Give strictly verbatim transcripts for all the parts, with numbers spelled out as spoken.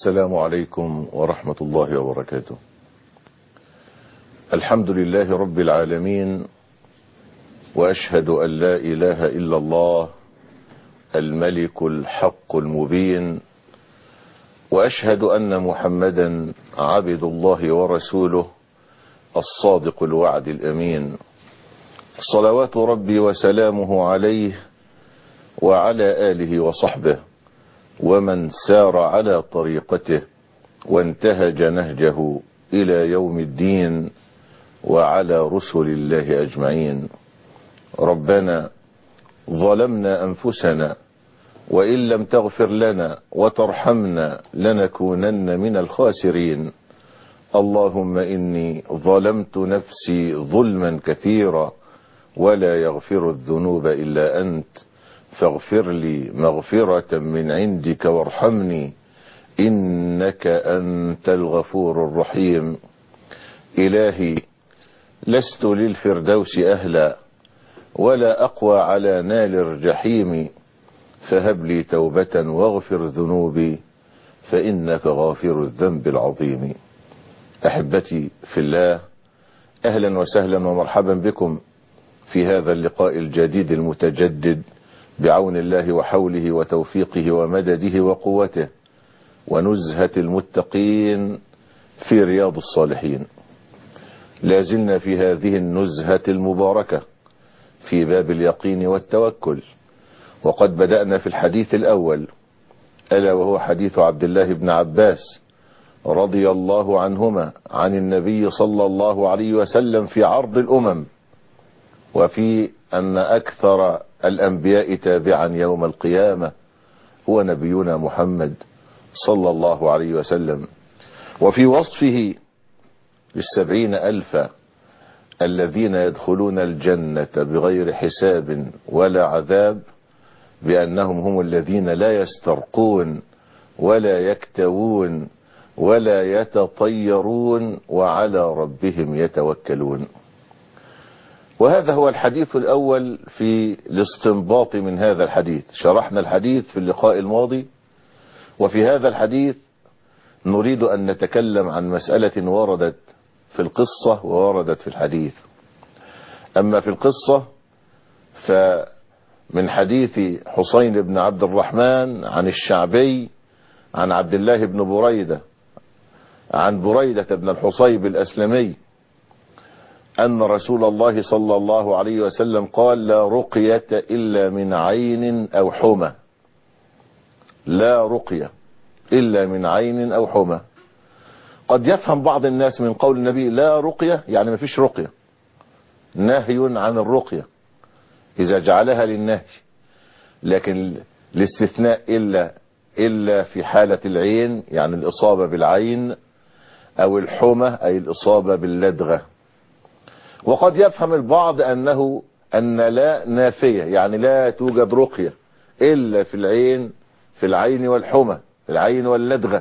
السلام عليكم ورحمة الله وبركاته. الحمد لله رب العالمين، وأشهد أن لا إله إلا الله الملك الحق المبين، وأشهد أن محمدا عبد الله ورسوله الصادق الوعد الأمين، صلوات ربي وسلامه عليه وعلى آله وصحبه ومن سار على طريقته وانتهج نهجه إلى يوم الدين، وعلى رسل الله أجمعين. ربنا ظلمنا أنفسنا وإن لم تغفر لنا وترحمنا لنكونن من الخاسرين. اللهم إني ظلمت نفسي ظلما كثيرا ولا يغفر الذنوب إلا أنت، فاغفر لي مغفرة من عندك وارحمني إنك أنت الغفور الرحيم. إلهي لست للفردوس أهلا ولا أقوى على نال الجحيم، فهب لي توبة واغفر ذنوبي فإنك غافر الذنب العظيم. أحبتي في الله، أهلا وسهلا ومرحبا بكم في هذا اللقاء الجديد المتجدد بعون الله وحوله وتوفيقه ومدده وقوته، ونزهة المتقين في رياض الصالحين. لازلنا في هذه النزهة المباركة في باب اليقين والتوكل، وقد بدأنا في الحديث الأول ألا وهو حديث عبد الله بن عباس رضي الله عنهما عن النبي صلى الله عليه وسلم في عرض الأمم، وفي أن أكثر الأنبياء تابعا يوم القيامة هو نبينا محمد صلى الله عليه وسلم، وفي وصفه للسبعين ألف الذين يدخلون الجنة بغير حساب ولا عذاب بأنهم هم الذين لا يسترقون ولا يكتوون ولا يتطيرون وعلى ربهم يتوكلون. وهذا هو الحديث الأول في الاستنباط من هذا الحديث. شرحنا الحديث في اللقاء الماضي، وفي هذا الحديث نريد أن نتكلم عن مسألة وردت في القصة ووردت في الحديث. أما في القصة فمن حديث حسين بن عبد الرحمن عن الشعبي عن عبد الله بن بريدة عن بريدة بن الحصيب الأسلمي أن رسول الله صلى الله عليه وسلم قال: لا رقية إلا من عين أو حمى. لا رقية إلا من عين أو حمى. قد يفهم بعض الناس من قول النبي لا رقية يعني ما فيش رقية، نهي عن الرقية إذا جعلها للنهي، لكن الاستثناء إلا إلا في حالة العين يعني الإصابة بالعين، أو الحمى أي الإصابة باللدغة. وقد يفهم البعض أنه أن لا نافية يعني لا توجد رقية إلا في العين في العين والحمى في العين واللدغة.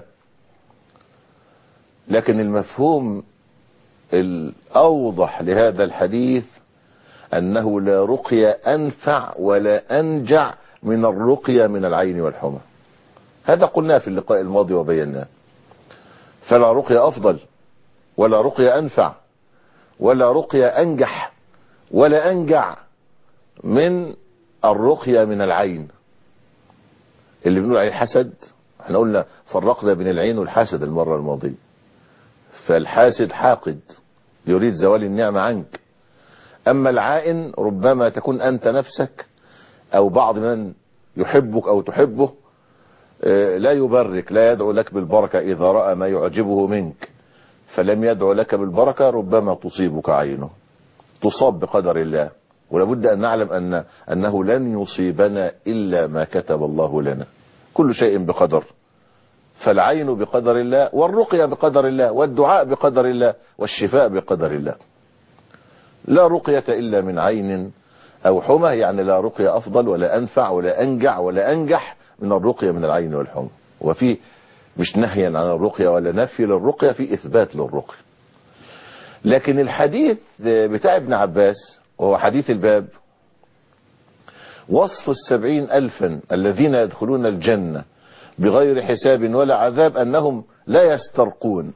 لكن المفهوم الأوضح لهذا الحديث أنه لا رقية أنفع ولا أنجع من الرقية من العين والحمى. هذا قلناه في اللقاء الماضي وبيناه. فلا رقية أفضل ولا رقية أنفع ولا رقية أنجح ولا أنجع من الرقية من العين. اللي بنقول عليه حسد، احنا قلنا فرقنا بين العين والحسد المرة الماضية. فالحاسد حاقد يريد زوال النعمة عنك. أما العائن ربما تكون أنت نفسك أو بعض من يحبك أو تحبه لا يبرك، لا يدعو لك بالبركة إذا رأى ما يعجبه منك، فلم يدعو لك بالبركة ربما تصيبك عينه، تصاب بقدر الله. ولابد أن نعلم أن أنه لن يصيبنا إلا ما كتب الله لنا، كل شيء بقدر. فالعين بقدر الله، والرقية بقدر الله، والدعاء بقدر الله، والشفاء بقدر الله. لا رقية إلا من عين أو حمى يعني لا رقية أفضل ولا أنفع ولا أنجع ولا أنجح من الرقية من العين والحمى. وفي مش نهيا عن الرقية ولا نفي للرقية، في إثبات للرقية. لكن الحديث بتاع ابن عباس وهو حديث الباب وصف السبعين ألفا الذين يدخلون الجنة بغير حساب ولا عذاب أنهم لا يسترقون.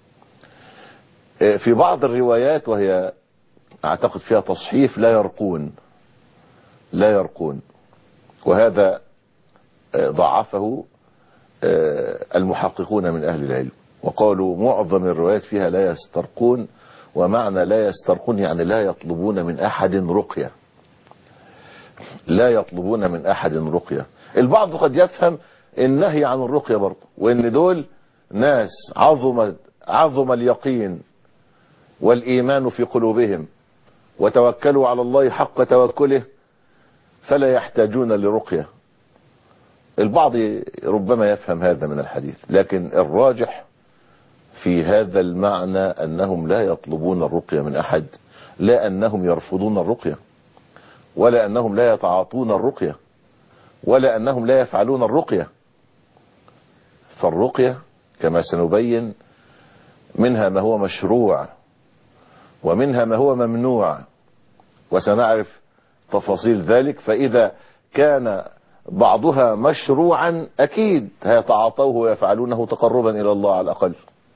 في بعض الروايات وهي أعتقد فيها تصحيف لا يرقون، لا يرقون، وهذا ضعفه المحققون من أهل العلم، وقالوا معظم الروايات فيها لا يسترقون، ومعنى لا يسترقون يعني لا يطلبون من أحد رقية، لا يطلبون من أحد رقية. البعض قد يفهم النهي عن الرقية برضه، وإن دول ناس عظم عظم اليقين والإيمان في قلوبهم وتوكلوا على الله حق توكله فلا يحتاجون لرقية. البعض ربما يفهم هذا من الحديث، لكن الراجح في هذا المعنى أنهم لا يطلبون الرقية من أحد، لا أنهم يرفضون الرقية، ولا أنهم لا يتعاطون الرقية، ولا أنهم لا يفعلون الرقية. فالرقية كما سنبين منها ما هو مشروع ومنها ما هو ممنوع، وسنعرف تفاصيل ذلك. فإذا كان بعضها مشروعا أكيد هيتعاطوه ويفعلونه تقربا إلى الله على الأقل.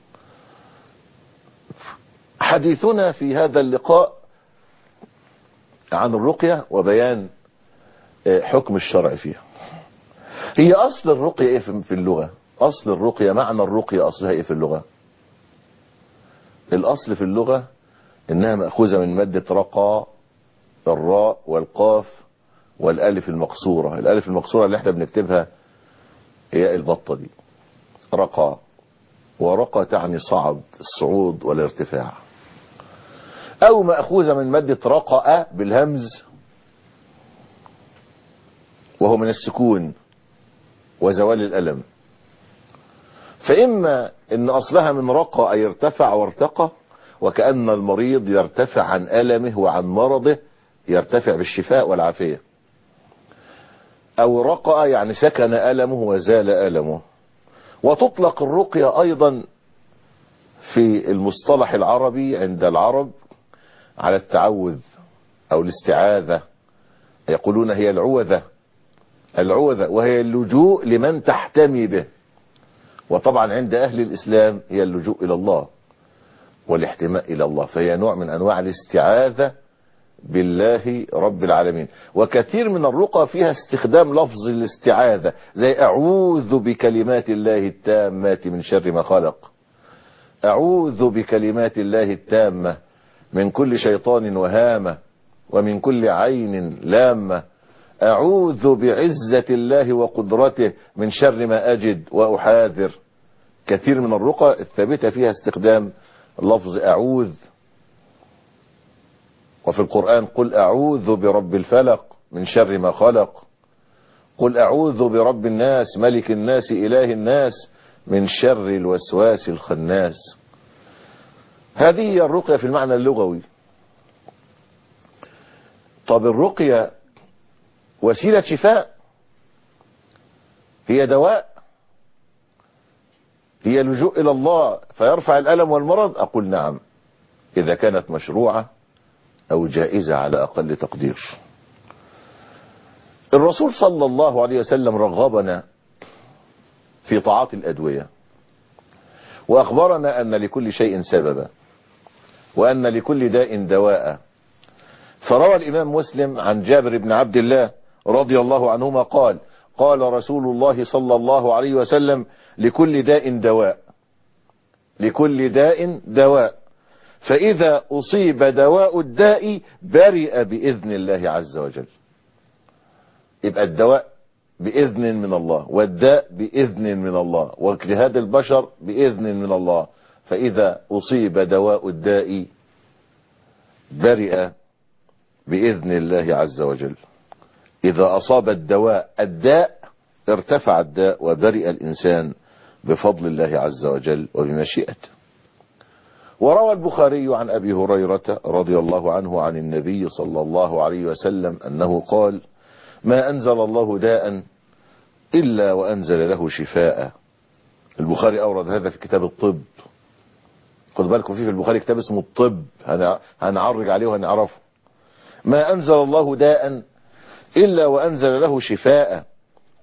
حديثنا في هذا اللقاء عن الرقية وبيان حكم الشرع فيها. هي أصل الرقية إيه في اللغة؟ أصل الرقية، معنى الرقية أصلها إيه في اللغة؟ الأصل في اللغة إنها مأخوذة من مادة رقى، الراء والقاف والألف المقصورة. الألف المقصورة اللي احنا بنكتبها هي البطة دي، رقى، ورقى تعني صعد، الصعود والارتفاع. أو مأخوذة من مادة رقأ بالهمز وهو من السكون وزوال الألم. فإما إن أصلها من رقى أي ارتفع وارتقى، وكأن المريض يرتفع عن ألمه وعن مرضه، يرتفع بالشفاء والعافية. أو رقى يعني سكن ألمه وزال ألمه. وتطلق الرقية أيضا في المصطلح العربي عند العرب على التعوذ أو الاستعاذة، يقولون هي العوذة، العوذة وهي اللجوء لمن تحتمي به. وطبعا عند أهل الإسلام هي اللجوء إلى الله والاحتماء إلى الله، فهي نوع من أنواع الاستعاذة بالله رب العالمين. وكثير من الرقى فيها استخدام لفظ الاستعاذة، زي أعوذ بكلمات الله التامات من شر ما خلق، أعوذ بكلمات الله التامة من كل شيطان وهامة ومن كل عين لامة، أعوذ بعزة الله وقدرته من شر ما أجد وأحاذر. كثير من الرقى الثابتة فيها استخدام لفظ أعوذ. وفي القرآن قل أعوذ برب الفلق من شر ما خلق، قل أعوذ برب الناس ملك الناس إله الناس من شر الوسواس الخناس. هذه هي الرقية في المعنى اللغوي. طب الرقية وسيلة شفاء، هي دواء، هي لجوء إلى الله فيرفع الألم والمرض؟ أقول نعم، إذا كانت مشروعة أو جائزة على أقل تقدير. الرسول صلى الله عليه وسلم رغبنا في طاعات الأدوية، وأخبرنا أن لكل شيء سببا وأن لكل داء دواء. فروى الإمام مسلم عن جابر بن عبد الله رضي الله عنهما قال قال رسول الله صلى الله عليه وسلم لكل داء دواء، لكل داء دواء، فإذا أصيب دواء الداء برئ بإذن الله عز وجل. يبقى الدواء بإذن من الله، والداء بإذن من الله، واجتهاد البشر بإذن من الله. فإذا أصيب دواء الداء برئ بإذن الله عز وجل. إذا أصاب الدواء الداء ارتفع الداء وبرئ الإنسان بفضل الله عز وجل وبمشيئته. وروى البخاري عن أبي هريرة رضي الله عنه عن النبي صلى الله عليه وسلم أنه قال ما أنزل الله داء إلا وأنزل له شفاء. البخاري أورد هذا في كتاب الطب. خد بالكم فيه في البخاري كتاب اسمه الطب، هنعرج عليه وهنعرفه. ما أنزل الله داء إلا وأنزل له شفاء،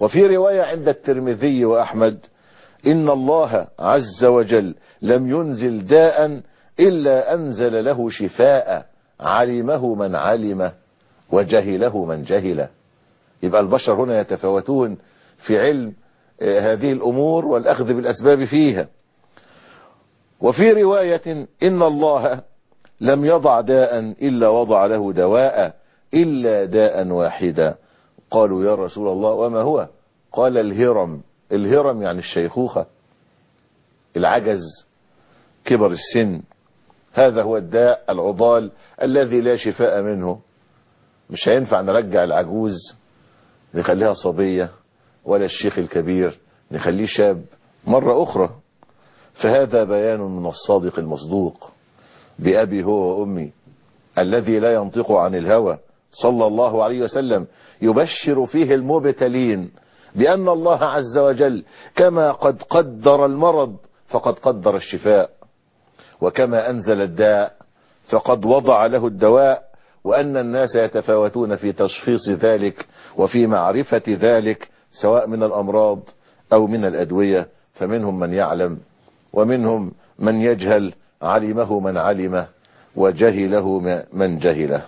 وفي رواية عند الترمذي وأحمد: إن الله عز وجل لم ينزل داء إلا أنزل له شفاء علمه من علمه وجهله من جهله. يبقى البشر هنا يتفاوتون في علم هذه الأمور والأخذ بالأسباب فيها. وفي رواية: إن الله لم يضع داء إلا وضع له دواء إلا داء واحدا. قالوا: يا رسول الله وما هو؟ قال: الهرم. الهرم يعني الشيخوخة، العجز، كبر السن. هذا هو الداء العضال الذي لا شفاء منه. مش هينفع نرجع العجوز نخليها صبية، ولا الشيخ الكبير نخليه شاب مرة أخرى. فهذا بيان من الصادق المصدوق بأبي هو وأمي الذي لا ينطق عن الهوى صلى الله عليه وسلم، يبشر فيه المبتلين بأن الله عز وجل كما قد قدر المرض فقد قدر الشفاء، وكما أنزل الداء فقد وضع له الدواء، وأن الناس يتفاوتون في تشخيص ذلك وفي معرفة ذلك سواء من الأمراض أو من الأدوية. فمنهم من يعلم ومنهم من يجهل، علمه من علمه وجهله من جهله.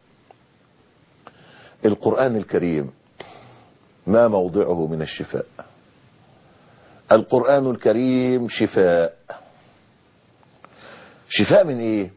القرآن الكريم ما موضعه من الشفاء؟ القرآن الكريم شفاء. شفاء من ايه؟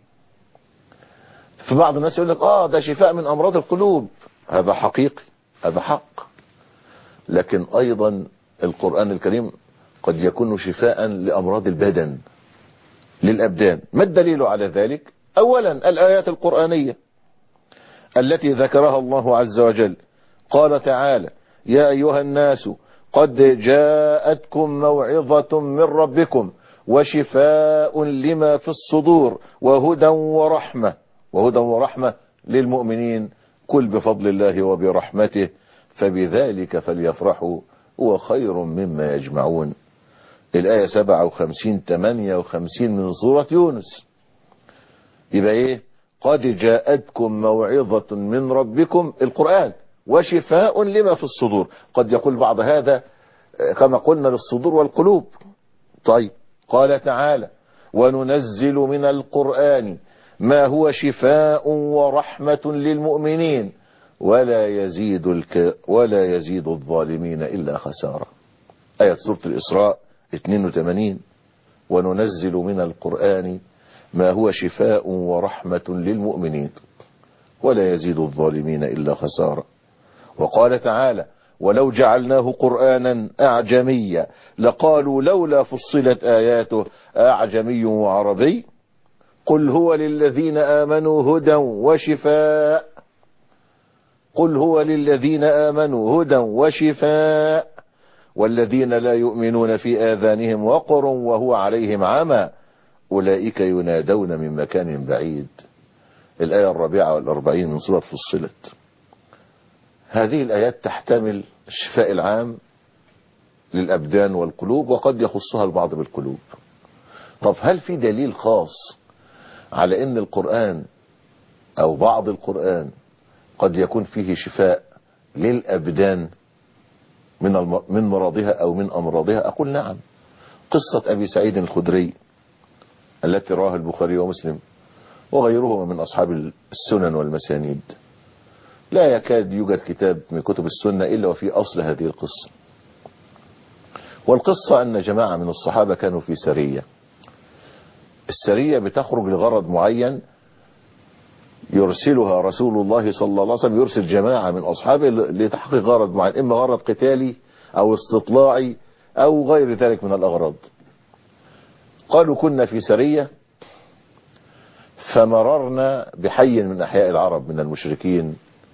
في بعض الناس يقول لك اه ده شفاء من امراض القلوب. هذا حقيقي، هذا حق. لكن ايضا القرآن الكريم قد يكون شفاء لامراض البدن، للابدان. ما الدليل على ذلك؟ اولا الايات القرآنية التي ذكرها الله عز وجل. قال تعالى: يا ايها الناس قد جاءتكم موعظة من ربكم وشفاء لما في الصدور وهدى ورحمة. وهدى ورحمة للمؤمنين. قل بفضل الله وبرحمته فبذلك فليفرحوا هو خير مما يجمعون. الآية سبعة وخمسين ثمانية وخمسين من سورة يونس. يبقى ايه؟ قد جاءتكم موعظة من ربكم، القرآن، وشفاء لما في الصدور. قد يقول بعض هذا كما قلنا للصدور والقلوب. طيب، قال تعالى: وننزل من القرآن ما هو شفاء ورحمة للمؤمنين ولا يزيد الك ولا يزيد الظالمين إلا خسارة. آية سورة الإسراء اثنين وثمانين. وننزل من القرآن ما هو شفاء ورحمة للمؤمنين ولا يزيد الظالمين إلا خسارة. وقال تعالى: ولو جعلناه قرآنا أعجميا لقالوا لولا فصلت آياته أعجمي وعربي قل هو للذين آمنوا هدى وشفاء. قل هو للذين آمنوا هدى وشفاء والذين لا يؤمنون في آذانهم وقر وهو عليهم عمى أولئك ينادون من مكان بعيد. الآية الرابعة والأربعين من سورة فصلت. هذه الآيات تحتمل الشفاء العام للأبدان والقلوب، وقد يخصها البعض بالقلوب. طب هل في دليل خاص على أن القرآن أو بعض القرآن قد يكون فيه شفاء للأبدان من الم... من مرضها أو من أمراضها؟ أقول نعم. قصة أبي سعيد الخدري التي رواها البخاري ومسلم وغيرهما من أصحاب السنن والمسانيد. لا يكاد يوجد كتاب من كتب السنة إلا وفي أصل هذه القصة. والقصة أن جماعة من الصحابة كانوا في سرية. السرية بتخرج لغرض معين يرسلها رسول الله صلى الله عليه وسلم، يرسل جماعة من أصحابه لتحقيق غرض معين، إما غرض قتالي أو استطلاعي أو غير ذلك من الأغراض. قالوا: كنا في سرية فمررنا بحي من أحياء العرب من المشركين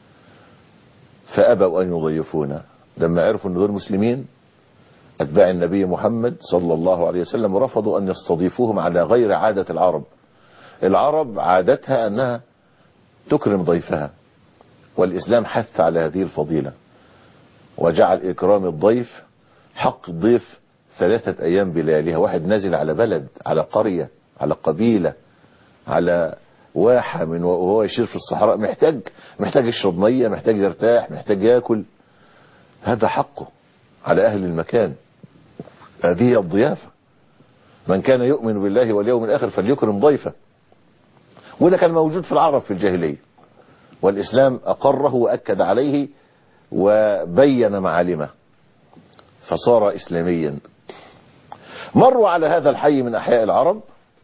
فأبوا أن يضيفونا. لما عرفوا أن دول مسلمين أتباع النبي محمد صلى الله عليه وسلم رفضوا أن يستضيفوهم على غير عادة العرب. العرب عادتها أنها تكرم ضيفها، والإسلام حث على هذه الفضيلة وجعل إكرام الضيف حق الضيف ثلاثة أيام بلياليها. واحد نازل على بلد، على قرية، على قبيلة، على واحة من وهو يشير في الصحراء، محتاج محتاج يشرب مية، محتاج يرتاح، محتاج ياكل. هذا حقه. على أهل المكان. هذه هي الضيافة. من كان يؤمن بالله واليوم الآخر فليكرم ضيفه. وده كان موجود في العرب في الجاهلية، والإسلام أقره وأكد عليه وبين معالمه فصار إسلاميا. مروا على هذا الحي من أحياء العرب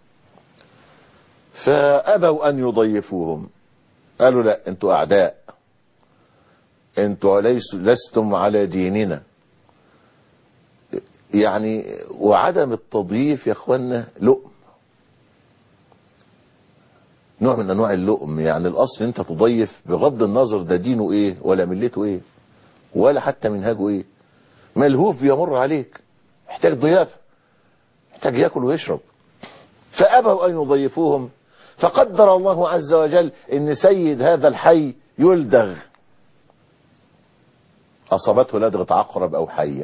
فأبوا أن يضيفوهم، قالوا لا أنتوا أعداء، أنتوا لستم على ديننا. يعني وعدم التضييف يا اخوانا لؤم، نوع من انواع اللؤم. يعني الاصل انت تضيف بغض النظر ده دينه ايه ولا ملته ايه ولا حتى منهجه ايه، ملهوف بيمر عليك، محتاج ضيافه، محتاج ياكل ويشرب. فابوا ان يضيفوهم، فقدر الله عز وجل ان سيد هذا الحي يلدغ، اصابته لدغه عقرب او حيه،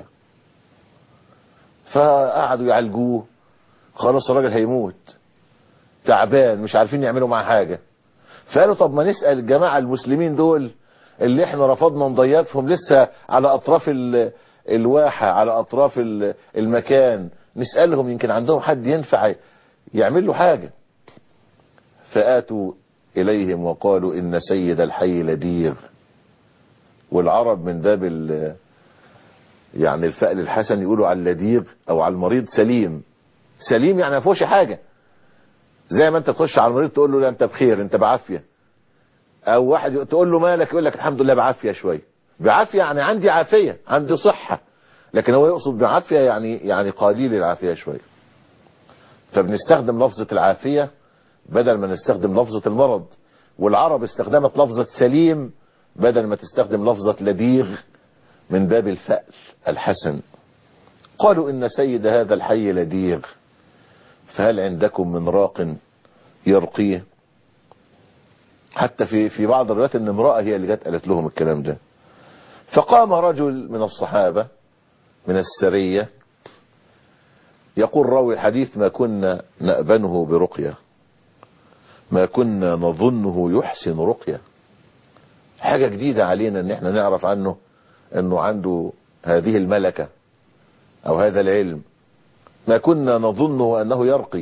فقعدوا يعالجوه، خلاص الراجل هيموت تعبان مش عارفين يعملوا معاه حاجة. فقالوا طب ما نسأل الجماعة المسلمين دول اللي احنا رفضنا نضيفهم، لسه على اطراف الواحة على اطراف المكان، نسألهم يمكن عندهم حد ينفع يعمل له حاجة. فآتوا اليهم وقالوا ان سيد الحي لديغ. والعرب من باب يعني الفأل الحسن يقولوا على اللديغ او على المريض سليم. سليم يعني ما فيهوش حاجة، زي ما انت تخش على المريض تقول له لا انت بخير انت بعافية، او واحد تقول له مالك يقول لك الحمد لله بعافية شوية. بعافية يعني عندي عافية عندي صحة، لكن هو يقصد بعافية يعني يعني قليل العافية شوية. فبنستخدم لفظة العافية بدل ما نستخدم لفظة المرض، والعرب استخدمت لفظة سليم بدل ما تستخدم لفظة لديغ من باب الفأل الحسن. قالوا ان سيد هذا الحي لديغ، فهل عندكم من راق يرقيه؟ حتى في في بعض الروايات ان امرأة هي اللي جت قالت لهم الكلام ده. فقام رجل من الصحابة من السرية يقول راوي الحديث ما كنا نأبنه برقية، ما كنا نظنه يحسن رقية. حاجة جديدة علينا ان احنا نعرف عنه انه عنده هذه الملكة او هذا العلم، ما كنا نظنه انه يرقي.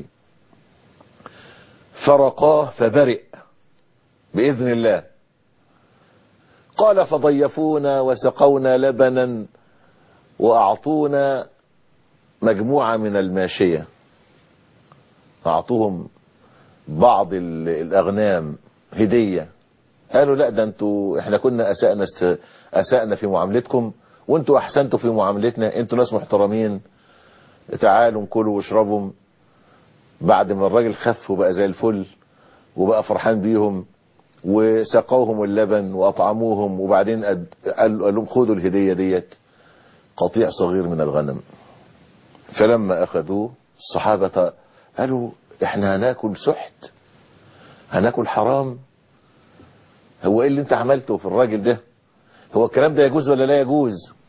فرقاه فبرئ بإذن الله. قال فضيفونا وسقونا لبنا وأعطونا مجموعة من الماشية، أعطوهم بعض الأغنام هدية. قالوا لا ده انتوا احنا كنا أسأنا, است... أسأنا في معاملتكم وانتوا أحسنتوا في معاملتنا، انتوا ناس محترمين، تعالوا كلوا واشربوا. بعد ما الراجل خف وبقى زي الفل وبقى فرحان بيهم وسقوهم اللبن وأطعموهم، وبعدين قال لهم خذوا الهدية ديت قطيع صغير من الغنم. فلما أخذوه الصحابة قالوا احنا هناكل سحت، هناكل حرام، هو ايه اللي انت عملته في الراجل ده؟ هو الكلام ده يجوز ولا لا يجوز؟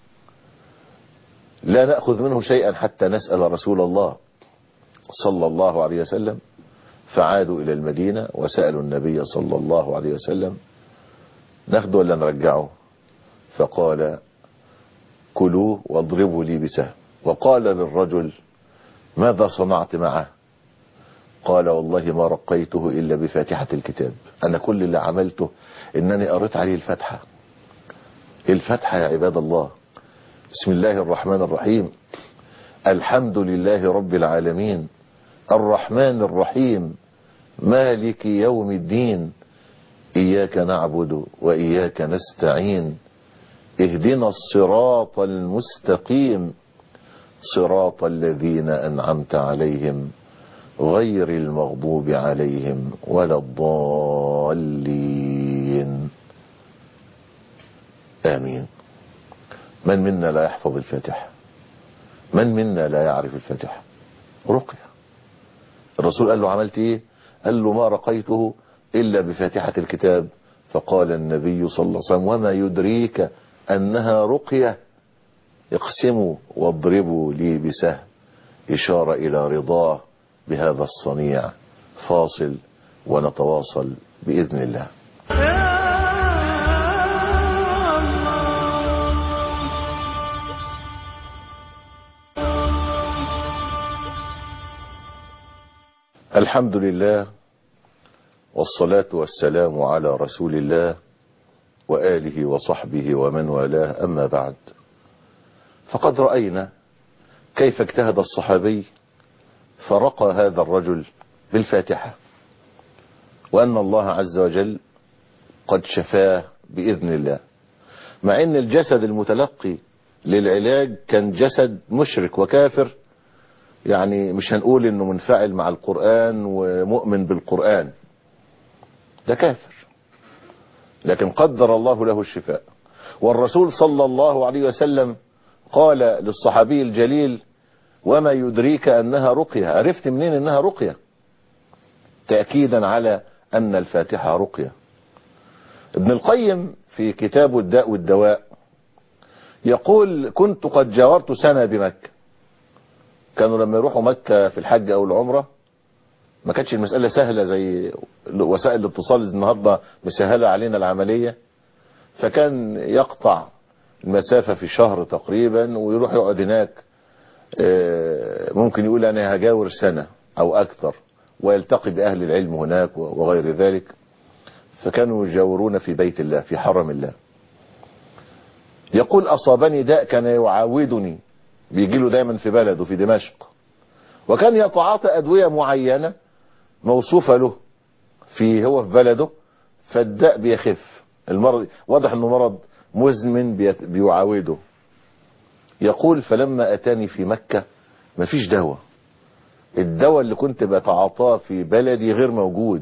لا نأخذ منه شيئا حتى نسأل رسول الله صلى الله عليه وسلم. فعادوا إلى المدينة وسألوا النبي صلى الله عليه وسلم ناخده ولا نرجعه؟ فقال كلوه واضربوا لي بسهم. وقال للرجل ماذا صنعت معه؟ قال والله ما رقيته إلا بفاتحة الكتاب، أنا كل اللي عملته إنني قريت عليه الفاتحة. الفاتحة يا عباد الله، بسم الله الرحمن الرحيم، الحمد لله رب العالمين، الرحمن الرحيم، مالك يوم الدين، إياك نعبد وإياك نستعين، اهدنا الصراط المستقيم، صراط الذين أنعمت عليهم غير المغضوب عليهم ولا الضالين، آمين. من منا لا يحفظ الفاتحة؟ من منا لا يعرف الفاتحة؟ رقية. الرسول قال له عملت ايه؟ قال له ما رقيته إلا بفاتحة الكتاب. فقال النبي صلى الله عليه وسلم وما يدريك أنها رقية؟ اقسموا واضربوا لي بسهم، إشارة إلى رضاه بهذا الصنيع. فاصل ونتواصل بإذن الله. الحمد لله والصلاة والسلام على رسول الله وآله وصحبه ومن والاه، أما بعد، فقد رأينا كيف اجتهد الصحابي فرقى هذا الرجل بالفاتحة، وأن الله عز وجل قد شفاه بإذن الله، مع أن الجسد المتلقي للعلاج كان جسد مشرك وكافر، يعني مش هنقول انه منفعل مع القرآن ومؤمن بالقرآن، ده كافر، لكن قدر الله له الشفاء. والرسول صلى الله عليه وسلم قال للصحابي الجليل: وما يدريك أنها رقية؟ عرفت منين أنها رقية؟ تأكيدا على أن الفاتحة رقية. ابن القيم في كتاب الداء والدواء يقول: كنت قد جاورت سنة بمكة. كانوا لما يروحوا مكة في الحج أو العمرة ما كانتش المسألة سهلة زي وسائل الاتصال النهاردة مسهلة علينا العملية، فكان يقطع المسافة في شهر تقريبا ويروح يقعد هناك، ممكن يقول أنا هجاور سنة أو أكثر، ويلتقي بأهل العلم هناك وغير ذلك. فكانوا يجاورون في بيت الله في حرم الله. يقول: أصابني داء كان يعاودني، بيجي له دايما في بلده في دمشق، وكان يتعاطى أدوية معينة موصوفة له في هو في بلده، فالداء بيخف. المرض واضح انه مرض مزمن بيعاوده. يقول: فلما أتاني في مكة مفيش دواء، الدواء اللي كنت بتعاطاه في بلدي غير موجود.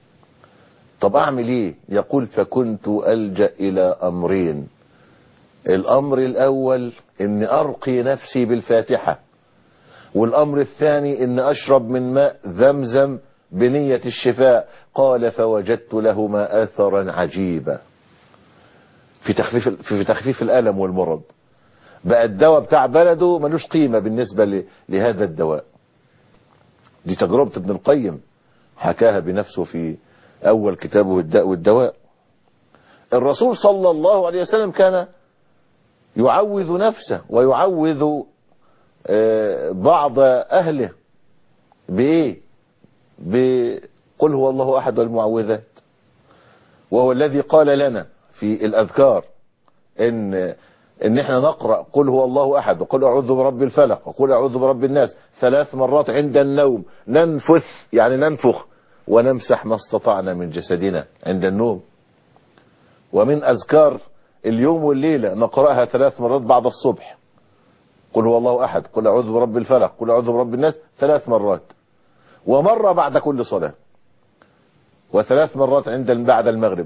طب أعمل إيه؟ يقول: فكنت ألجأ إلى أمرين. الأمر الأول إن أرقي نفسي بالفاتحة، والأمر الثاني إن أشرب من ماء زمزم بنية الشفاء. قال: فوجدت لهما أثرا عجيبا في تخفيف في تخفيف الألم والمرض. بقى الدواء بتاع بلده ملوش قيمة بالنسبة لهذا الدواء. دي تجربة ابن القيم حكاها بنفسه في أول كتابه الداء والدواء. الرسول صلى الله عليه وسلم كان يعوذ نفسه ويعوذ بعض أهله بإيه؟ بقل هو الله أحد والمعوذات. وهو الذي قال لنا في الأذكار إن إن إحنا نقرأ قل هو الله أحد، وقل أعوذ برب الفلق، وقل أعوذ برب الناس ثلاث مرات عند النوم، ننفث يعني ننفخ، ونمسح ما استطعنا من جسدنا عند النوم. ومن أذكار اليوم والليلة نقرأها ثلاث مرات بعد الصبح: قل هو الله أحد، قل أعوذ برب الفلق، قل أعوذ برب الناس، ثلاث مرات، ومرة بعد كل صلاة، وثلاث مرات عند بعد المغرب،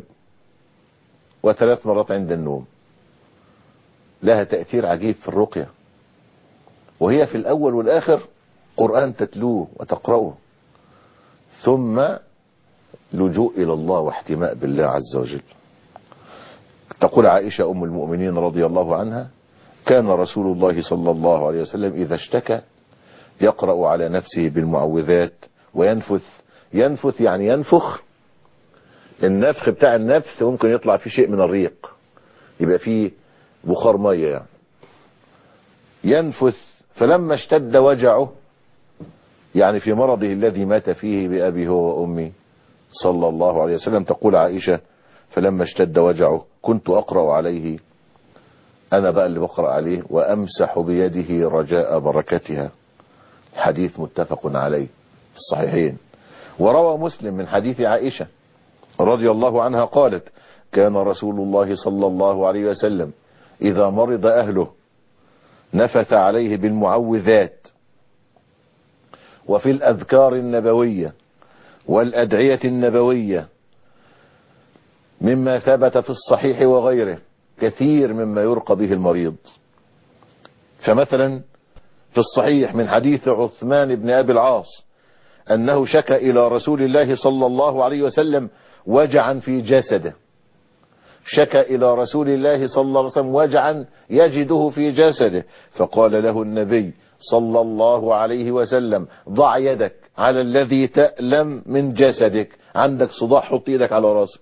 وثلاث مرات عند النوم. لها تأثير عجيب في الرقية، وهي في الأول والآخر قرآن تتلوه وتقرأه، ثم لجوء إلى الله واحتماء بالله عز وجل. تقول عائشة أم المؤمنين رضي الله عنها: كان رسول الله صلى الله عليه وسلم إذا اشتكى يقرأ على نفسه بالمعوذات وينفث. ينفث يعني ينفخ، النفخ بتاع النفس ممكن يطلع فيه شيء من الريق، يبقى فيه بخار مية يعني. ينفث. فلما اشتد وجعه، يعني في مرضه الذي مات فيه بأبي هو وأمي صلى الله عليه وسلم، تقول عائشة: فلما اشتد وجعه كنت أقرأ عليه، أنا بقى اللي بقرأ عليه، وأمسح بيده رجاء بركتها. حديث متفق عليه في الصحيحين. وروى مسلم من حديث عائشة رضي الله عنها قالت: كان رسول الله صلى الله عليه وسلم إذا مرض أهله نفث عليه بالمعوذات وفي الأذكار النبوية والأدعية النبوية مما ثبت في الصحيح وغيره، كثير مما يرقى به المريض. فمثلا في الصحيح من حديث عثمان بن أبي العاص أنه شكى إلى رسول الله صلى الله عليه وسلم وجعا في جسده. شكى إلى رسول الله صلى الله عليه وسلم وجعا يجده في جسده، فقال له النبي صلى الله عليه وسلم: ضع يدك على الذي تألم من جسدك. عندك صداع، حط يدك على راسك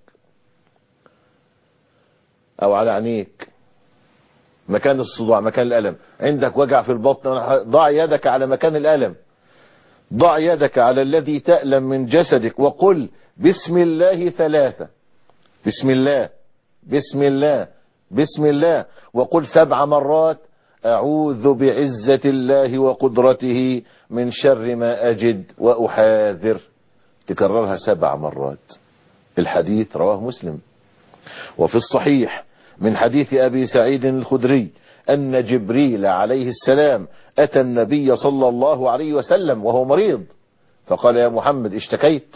أو على عينيك مكان الصداع، مكان الألم. عندك وجع في البطن، ضع يدك على مكان الألم. ضع يدك على الذي تألم من جسدك وقل بسم الله ثلاثة، بسم الله بسم الله بسم الله، وقل سبع مرات أعوذ بعزة الله وقدرته من شر ما أجد وأحاذر. تكررها سبع مرات. الحديث رواه مسلم. وفي الصحيح من حديث أبي سعيد الخدري أن جبريل عليه السلام أتى النبي صلى الله عليه وسلم وهو مريض، فقال يا محمد اشتكيت؟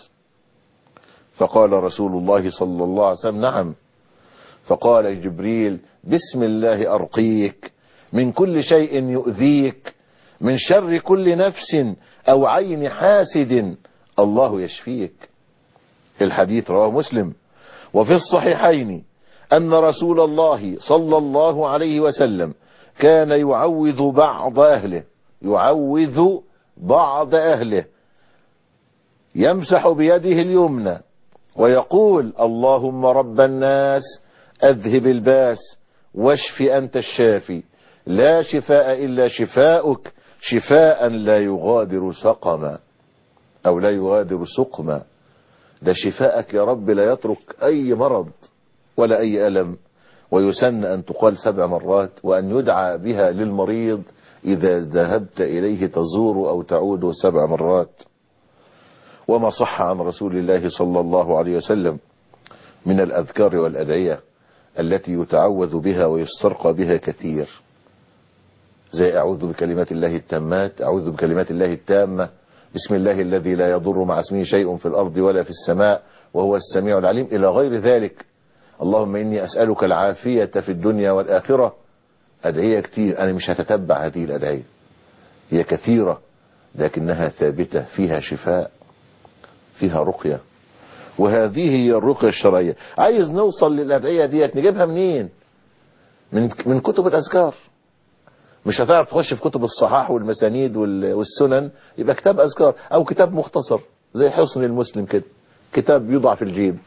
فقال رسول الله صلى الله عليه وسلم نعم. فقال جبريل بسم الله أرقيك من كل شيء يؤذيك، من شر كل نفس أو عين حاسد، الله يشفيك. الحديث رواه مسلم. وفي الصحيحين أن رسول الله صلى الله عليه وسلم كان يعوذ بعض أهله، يعوذ بعض أهله، يمسح بيده اليمنى ويقول اللهم رب الناس أذهب الباس واشف أنت الشافي، لا شفاء إلا شفاؤك، شفاء لا يغادر سقما أو لا يغادر سقما. ده شفاءك يا رب لا يترك أي مرض ولا أي ألم. ويسن أن تقال سبع مرات، وأن يدعى بها للمريض إذا ذهبت إليه تزور أو تعود سبع مرات. وما صح عن رسول الله صلى الله عليه وسلم من الأذكار والأدعية التي يتعوذ بها ويسترقى بها كثير، زي أعوذ بكلمات الله التامات، أعوذ بكلمات الله التامة، بسم الله الذي لا يضر مع اسمه شيء في الأرض ولا في السماء وهو السميع العليم، إلى غير ذلك. اللهم إني أسألك العافية في الدنيا والآخرة. أدعية كتير، أنا مش هتتبع هذه الأدعية، هي كثيرة لكنها ثابتة، فيها شفاء، فيها رقية، وهذه هي الرقية الشرعية. عايز نوصل للأدعية ديت نجيبها منين؟ من من كتب الأذكار. مش هتعرف تخش في كتب الصحاح والمسانيد والسنن، يبقى كتاب أذكار أو كتاب مختصر زي حصن المسلم كده، كتاب يوضع في الجيب.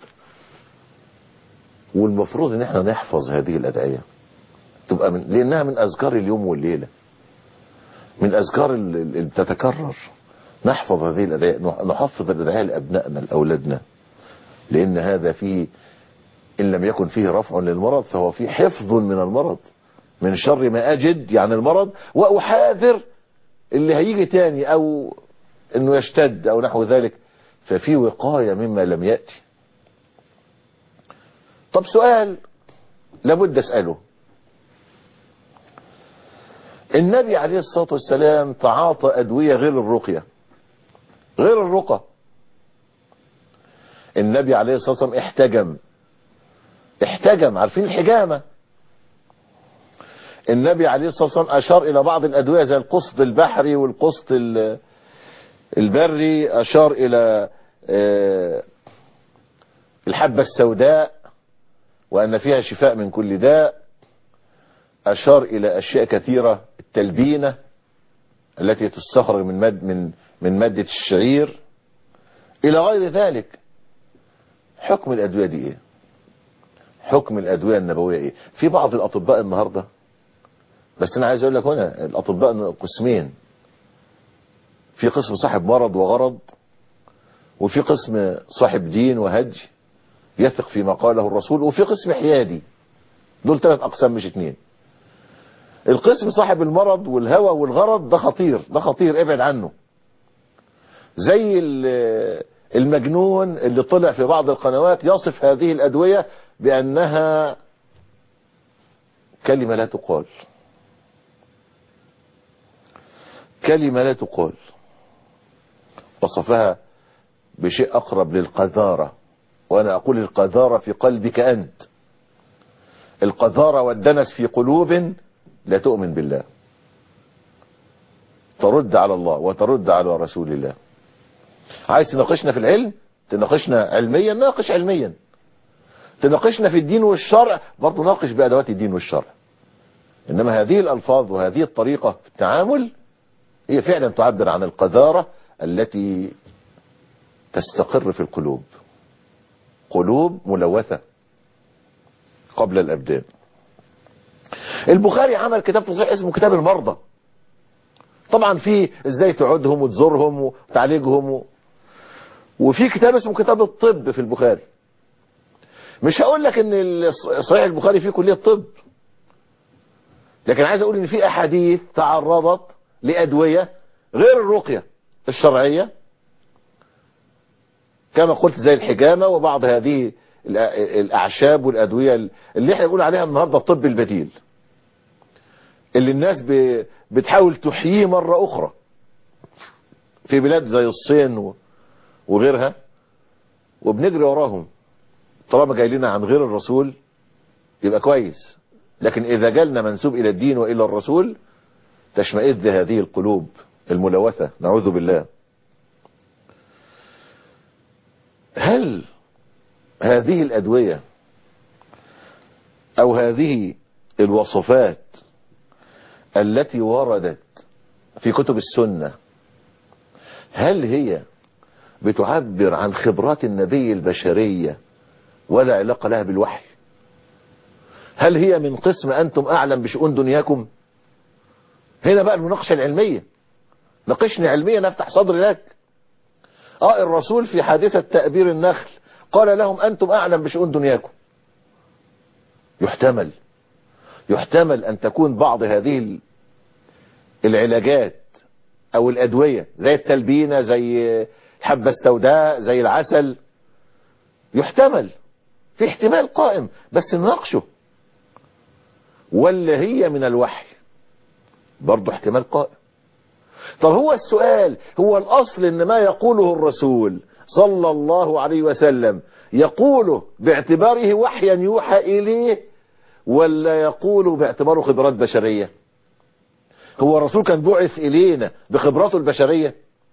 والمفروض ان احنا نحفظ هذه الأدعية، تبقى من لأنها من أذكار اليوم والليلة، من أذكار اللي بتتكرر. نحفظ هذه الأدعية، نحفظ الأدعية لأبنائنا لأولادنا، لأن هذا فيه إن لم يكن فيه رفع للمرض فهو فيه حفظ من المرض، من شر ما أجد يعني المرض، وأحاذر اللي هيجي تاني أو إنه يشتد أو نحو ذلك، ففي وقاية مما لم يأتي. طب سؤال لابد أسأله، النبي عليه الصلاة والسلام تعاطى أدوية غير الرقية، غير الرقى. النبي عليه الصلاة والسلام احتجم، احتجم، عارفين الحجامة؟ النبي عليه الصلاة والسلام أشار إلى بعض الأدوية زي القسط البحري والقسط البري، أشار إلى الحبة السوداء وأن فيها شفاء من كل داء، أشار إلى أشياء كثيرة، التلبينة التي تستخرج من مد من من مادة الشعير إلى غير ذلك. حكم الأدوية دي إيه؟ حكم الأدوية النبوية إيه؟ في بعض الأطباء النهاردة، بس أنا عايز أقول لك هنا الأطباء قسمين، في قسم صاحب مرض وغرض، وفي قسم صاحب دين وهج يثق فيما قاله الرسول، وفي قسم حيادي. دول ثلاث أقسام مش اتنين. القسم صاحب المرض والهوى والغرض ده خطير، ده خطير، ابعد عنه. زي المجنون اللي طلع في بعض القنوات يصف هذه الأدوية بأنها كلمة لا تقال، كلمة لا تقال، وصفها بشيء أقرب للقذارة، وأنا أقول القذارة في قلبك أنت، القذارة والدنس في قلوب لا تؤمن بالله، ترد على الله وترد على رسول الله. عايز تناقشنا في العلم، تناقشنا علميا، ناقش علميا. تناقشنا في الدين والشرع، برضو ناقش بأدوات الدين والشرع. إنما هذه الألفاظ وهذه الطريقة في التعامل هي فعلا تعبر عن القذارة التي تستقر في القلوب، قلوب ملوثة قبل الأبدان. البخاري عمل كتاب تصحيح اسمه كتاب المرضى، طبعا في ازاي تعودهم وتزورهم وتعالجهم و... وفي كتاب اسمه كتاب الطب في البخاري. مش هقول لك ان صحيح البخاري فيه كلية طب، لكن عايز اقول ان في احاديث تعرضت لادوية غير الرقية الشرعية كما قلت زي الحجامة وبعض هذه الاعشاب والادوية اللي احنا بنقول عليها النهاردة الطب البديل، اللي الناس بتحاول تحييه مرة اخرى في بلاد زي الصين وغيرها، وبنجري وراهم. طالما جاي لنا عن غير الرسول يبقى كويس، لكن اذا جالنا منسوب الى الدين والى الرسول تشمئز هذه القلوب الملوثة، نعوذ بالله. هل هذه الادوية او هذه الوصفات التي وردت في كتب السنة هل هي بتعبر عن خبرات النبي البشرية ولا علاقة لها بالوحي؟ هل هي من قسم أنتم أعلم بشؤون دنياكم؟ هنا بقى المناقشة العلمية، ناقشني علميا أفتح صدري لك. آه الرسول في حادثة تأبير النخل قال لهم أنتم أعلم بشؤون دنياكم. يحتمل يحتمل أن تكون بعض هذه العلاجات أو الأدوية زي التلبينة زي الحبة السوداء زي العسل، يحتمل، في احتمال قائم، بس نناقشه. ولا هي من الوحي؟ برضه احتمال قائم. طب هو السؤال، هو الأصل ان ما يقوله الرسول صلى الله عليه وسلم يقوله باعتباره وحيا يوحى إليه ولا يقوله باعتباره خبرات بشرية؟ هو الرسول كان بعث إلينا بخبراته البشرية؟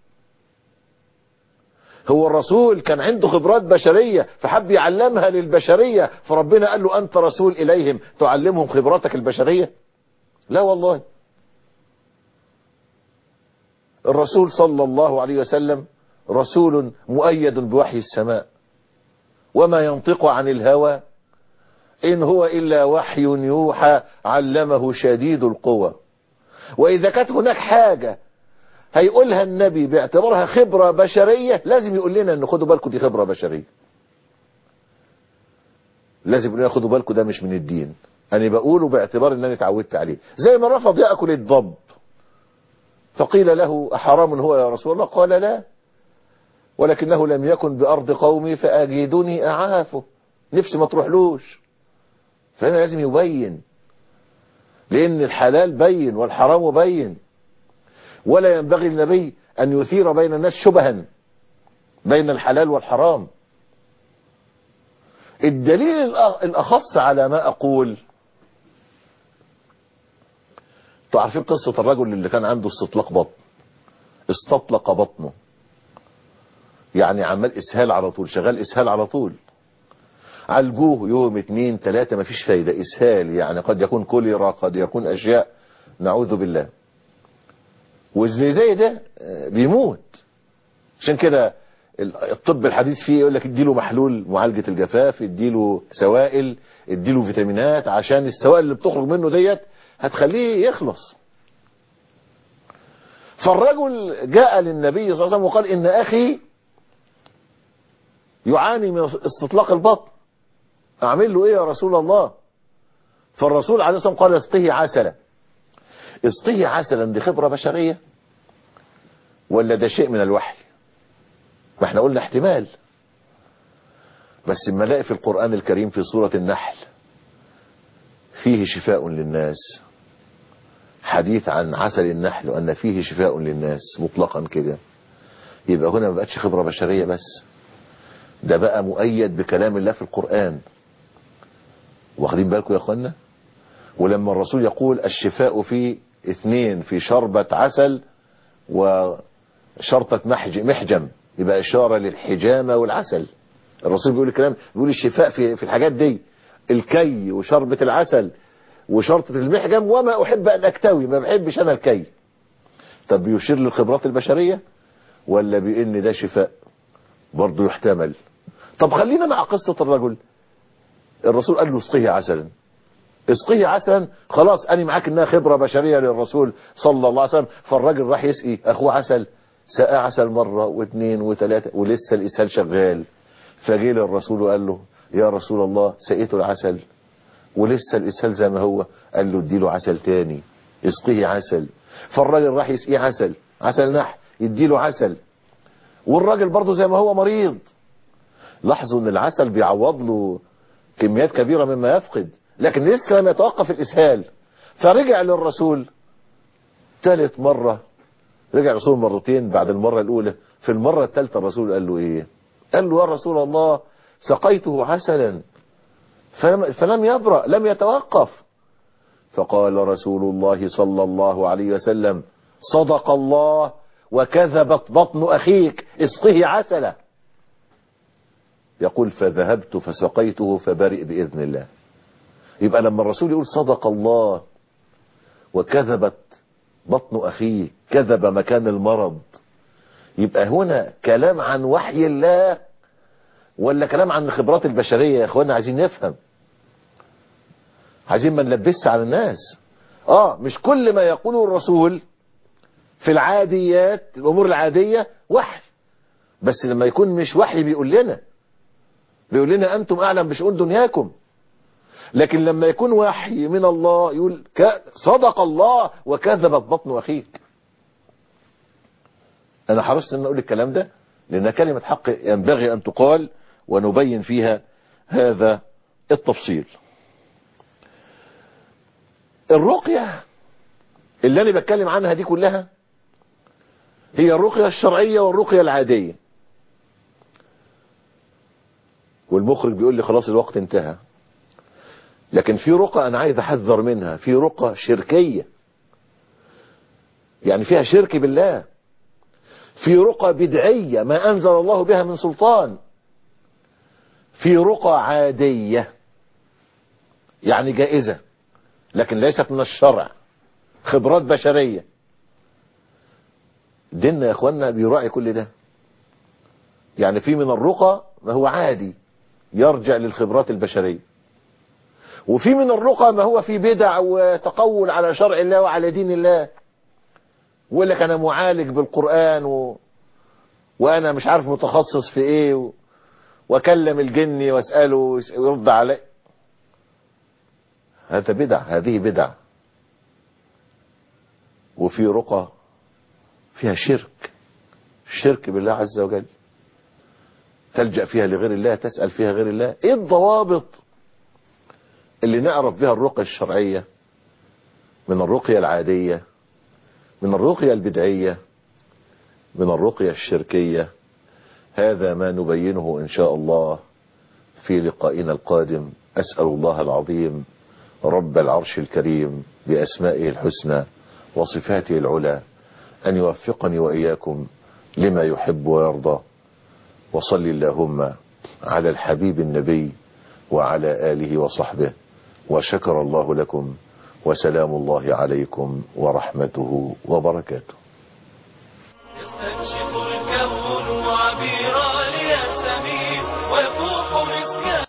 هو الرسول كان عنده خبرات بشرية فحب يعلمها للبشرية فربنا قال له أنت رسول إليهم تعلمهم خبراتك البشرية؟ لا والله. الرسول صلى الله عليه وسلم رسول مؤيد بوحي السماء، وما ينطق عن الهوى إن هو إلا وحي يوحى علمه شديد القوى. وإذا كانت هناك حاجة هيقولها النبي باعتبارها خبرة بشرية لازم يقول لنا ان خدوا بالكم دي خبرة بشرية، لازم يقول لنا خدوا بالكم ده مش من الدين، انا بقوله باعتبار ان انا اتعودت عليه. زي ما رفض يأكل الضب فقيل له أحرام هو يا رسول الله؟ قال لا، ولكنه لم يكن بأرض قومي فأجدني أعافه، نفسي ما تروحلوش. فهنا لازم يبين، لأن الحلال بين والحرام بين، ولا ينبغي النبي أن يثير بين الناس شبها بين الحلال والحرام. الدليل الأخص على ما أقول، تعرفين قصة الرجل اللي كان عنده استطلاق بطن، استطلق بطنه، يعني عمال إسهال على طول، شغال إسهال على طول، عالجوه يوم اتنين تلاتة مفيش فايدة، إسهال يعني قد يكون كوليرا قد يكون أشياء نعوذ بالله، واللي زي ده بيموت. عشان كده الطب الحديث فيه يقول لك اديله محلول معالجة الجفاف، اديله سوائل، اديله فيتامينات، عشان السوائل اللي بتخرج منه ديت هتخليه يخلص. فالرجل جاء للنبي صلى الله عليه وسلم وقال ان اخي يعاني من استطلاق البطن، اعمل له ايه يا رسول الله؟ فالرسول عليه الصلاة والسلام قال اسقه عسلا. اسقه عسلا دي خبرة بشرية ولا ده شيء من الوحي؟ ما احنا قلنا احتمال، بس اما نلاقي في القرآن الكريم في سورة النحل فيه شفاء للناس، حديث عن عسل النحل وأن فيه شفاء للناس مطلقا كده، يبقى هنا ما بقتش خبرة بشرية بس، ده بقى مؤيد بكلام الله في القرآن. واخدين بالكم يا اخوانا؟ ولما الرسول يقول الشفاء في اثنين، في شربة عسل وشرطة محجم، يبقى إشارة للحجامة والعسل. الرسول بيقول الكلام، بيقول الشفاء في في الحاجات دي، الكي وشربة العسل وشرطة المحجم، وما أحب أن أكتوي، ما بحبش أنا الكي. طب بيشير للخبرات البشرية ولا بأن ده شفاء؟ برضه يحتمل. طب خلينا مع قصة الرجل، الرسول قال له اسقيه عسلا، اسقيه عسلا. خلاص انا معاك انها خبرة بشرية للرسول صلى الله عليه وسلم. فالراجل راح يسقي اخوه عسل، سقى عسل مرة واثنين وثلاثة ولسه الاسهال شغال. فجه للرسول وقال له يا رسول الله سقيته العسل ولسه الاسهال زي ما هو. قال له اديله عسل تاني، اسقيه عسل. فالراجل راح يسقيه عسل، عسل نحل، يديله عسل، والراجل برضه زي ما هو مريض. لاحظوا ان العسل بيعوض له كميات كبيرة مما يفقد، لكن لسه لم يتوقف الاسهال. فرجع للرسول ثالث مرة، رجع الرسول مرتين بعد المرة الاولى. في المرة الثالثة الرسول قال له ايه؟ قال له يا رسول الله سقيته عسلا فلم, فلم يبرأ، لم يتوقف. فقال رسول الله صلى الله عليه وسلم صدق الله وكذبت بطن اخيك، اسقه عسلا. يقول فذهبت فسقيته فبرئ بإذن الله. يبقى لما الرسول يقول صدق الله وكذبت بطن أخيه، كذب مكان المرض، يبقى هنا كلام عن وحي الله ولا كلام عن الخبرات البشرية؟ يا اخوانا عايزين نفهم، عايزين ما نلبسش على الناس. اه مش كل ما يقوله الرسول في العاديات الامور العادية وحي، بس لما يكون مش وحي بيقول لنا بيقول لنا انتم اعلم بشؤون دنياكم. لكن لما يكون وحي من الله يقول صدق الله وكذبت بطن اخيك. انا حرصت ان اقول الكلام ده لان كلمة حق ينبغي ان تقال ونبين فيها هذا التفصيل. الرقية اللي انا بتكلم عنها دي كلها هي الرقية الشرعية والرقية العادية. والمخرج بيقول لي خلاص الوقت انتهى، لكن في رقى انا عايز احذر منها. في رقى شركية يعني فيها شرك بالله، في رقى بدعية ما انزل الله بها من سلطان، في رقى عادية يعني جائزة لكن ليست من الشرع، خبرات بشرية. ديننا يا اخوانا بيراعي كل ده. يعني في من الرقى ما هو عادي يرجع للخبرات البشرية، وفي من الرقى ما هو في بدع وتقول على شرع الله وعلى دين الله، ويقول لك انا معالج بالقرآن و... وانا مش عارف متخصص في ايه و... واكلم الجن واسأله ويرد عليه. هذا بدع، هذه بدع. وفي رقى فيها شرك، شرك بالله عز وجل، تلجأ فيها لغير الله، تسأل فيها غير الله. ايه الضوابط اللي نعرف بها الرقية الشرعية من الرقية العادية، من الرقية البدعية، من الرقية الشركية؟ هذا ما نبينه إن شاء الله في لقائنا القادم. أسأل الله العظيم رب العرش الكريم بأسمائه الحسنى وصفاته العلى أن يوفقني وإياكم لما يحب ويرضى. وصل اللهم على الحبيب النبي وعلى آله وصحبه، وشكر الله لكم، وسلام الله عليكم ورحمته وبركاته.